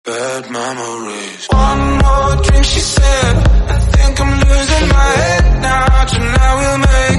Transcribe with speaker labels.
Speaker 1: bad memories. One more drink, she said. I think I'm losing my head now. Tonight we'll make